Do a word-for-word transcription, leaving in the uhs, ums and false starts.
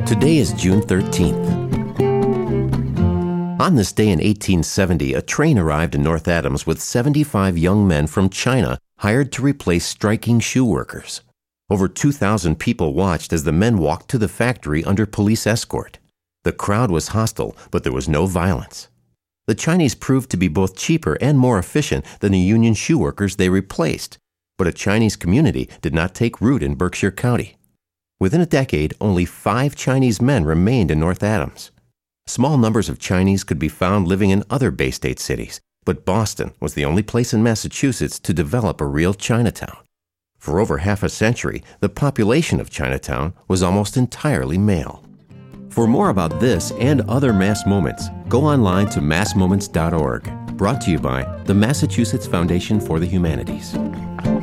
Today is June thirteenth. On this day in eighteen seventy, a train arrived in North Adams with seventy-five young men from China hired to replace striking shoe workers. Over two thousand people watched as the men walked to the factory under police escort. The crowd was hostile, but there was no violence. The Chinese proved to be both cheaper and more efficient than the union shoe workers they replaced, but a Chinese community did not take root in Berkshire County. Within a decade, only five Chinese men remained in North Adams. Small numbers of Chinese could be found living in other Bay State cities, but Boston was the only place in Massachusetts to develop a real Chinatown. For over half a century, the population of Chinatown was almost entirely male. For more about this and other Mass Moments, go online to mass moments dot org. Brought to you by the Massachusetts Foundation for the Humanities.